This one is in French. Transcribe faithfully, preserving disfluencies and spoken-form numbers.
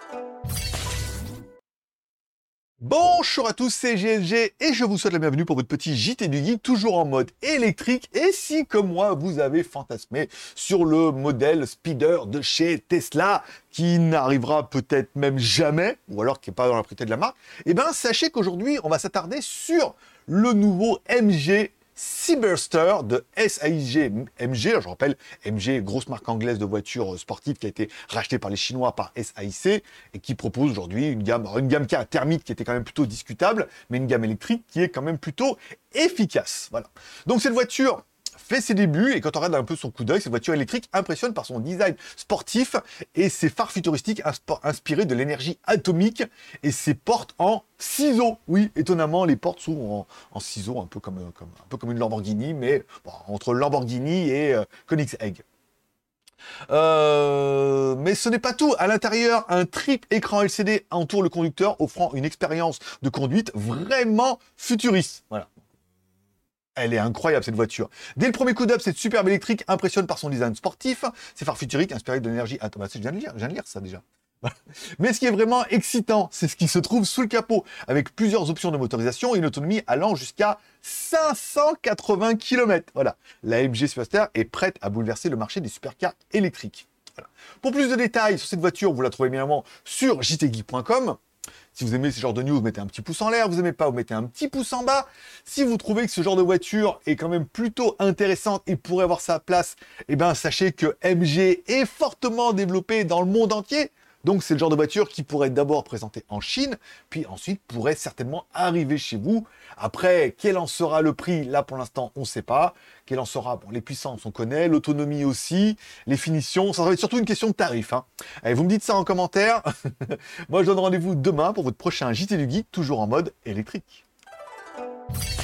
Bonjour à tous, c'est G L G et je vous souhaite la bienvenue pour votre petit J T du Geek, toujours en mode électrique. Et si, comme moi, vous avez fantasmé sur le modèle Speeder de chez Tesla, qui n'arrivera peut-être même jamais, ou alors qui n'est pas dans la priorité de la marque, eh bien, sachez qu'aujourd'hui, on va s'attarder sur le nouveau M G Cyberster de S A I G M G. Alors, je rappelle, M G, grosse marque anglaise de voitures sportives qui a été rachetée par les Chinois par S A I C et qui propose aujourd'hui une gamme, une gamme thermique qui était quand même plutôt discutable, mais une gamme électrique qui est quand même plutôt efficace. Voilà. Donc cette voiture fait ses débuts et quand on regarde un peu son coup d'œil, cette voiture électrique impressionne par son design sportif et ses phares futuristiques inspirés de l'énergie atomique et ses portes en ciseaux. Oui, étonnamment, les portes sont en, en ciseaux, un peu comme, comme, un peu comme une Lamborghini, mais bon, entre Lamborghini et euh, Koenigsegg. Euh, mais ce n'est pas tout. À l'intérieur, un triple écran L C D entoure le conducteur, offrant une expérience de conduite vraiment futuriste. Voilà. Elle est incroyable, cette voiture. Dès le premier coup d'œil, cette superbe électrique impressionne par son design sportif, ses phares futuriques inspirés de l'énergie atomique. Je viens de lire, je viens de lire ça déjà. Mais ce qui est vraiment excitant, c'est ce qui se trouve sous le capot, avec plusieurs options de motorisation et une autonomie allant jusqu'à cinq cent quatre-vingts kilomètres. Voilà, la M G Cyberster est prête à bouleverser le marché des supercars électriques. Voilà. Pour plus de détails sur cette voiture, vous la trouvez évidemment sur j t geek point com. Si vous aimez ce genre de news, vous mettez un petit pouce en l'air. Vous aimez pas, vous mettez un petit pouce en bas. Si vous trouvez que ce genre de voiture est quand même plutôt intéressante et pourrait avoir sa place, eh ben, sachez que M G est fortement développé dans le monde entier. Donc, c'est le genre de voiture qui pourrait d'abord présenter en Chine, puis ensuite pourrait certainement arriver chez vous. Après, quel en sera le prix? Là, pour l'instant, on ne sait pas. Quel en sera? Bon, les puissances, on connaît. L'autonomie aussi. Les finitions. Ça va être surtout une question de tarif. Hein. Allez, vous me dites ça en commentaire. Moi, je donne rendez-vous demain pour votre prochain J T du Geek, toujours en mode électrique.